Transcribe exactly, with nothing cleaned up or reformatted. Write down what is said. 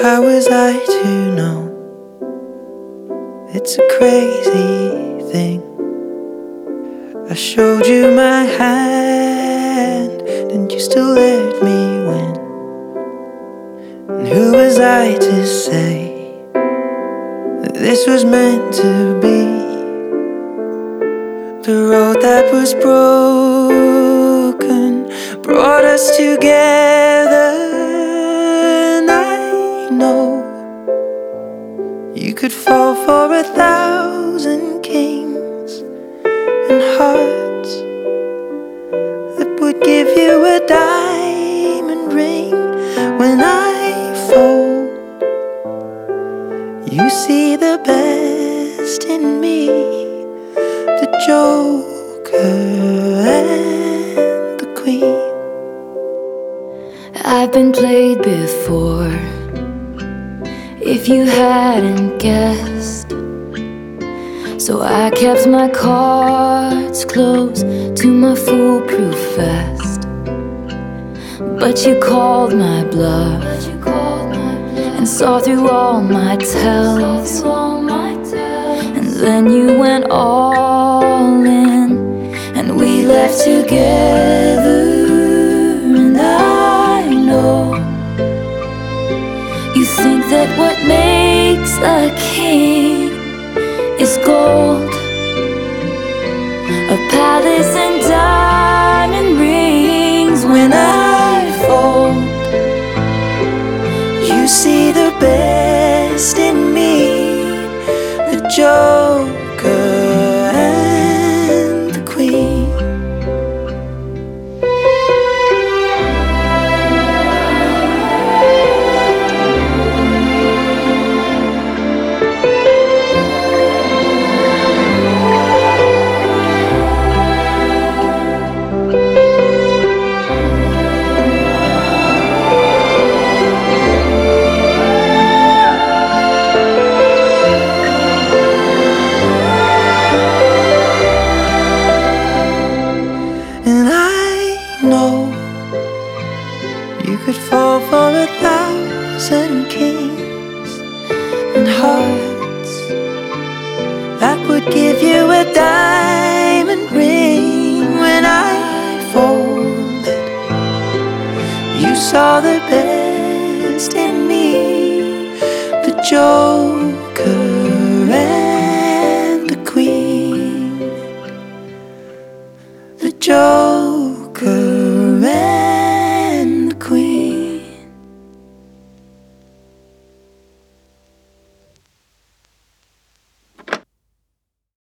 How was I to know? It's a crazy thing. I showed you my hand and you still let me win. And who was I to say that this was meant to be? The road that was broken brought us together. And I know you could fall for a thousand kings and hearts that would give you a diamond ring. When I fall, you see the best in me, the Joker and the Queen. I've been played before, if you hadn't guessed. So I kept my cards close to my foolproof vest. But you called my bluff and saw through all my tells. And then you went all in and we left together. And I know you think that what makes a king is gold, a palace and diamond rings. When I fold, you see the best in me, the Joker and the Queen. And I know you could fall for a thousand kings and hearts that would give you a diamond ring. When I folded, you saw the best in me, the Joker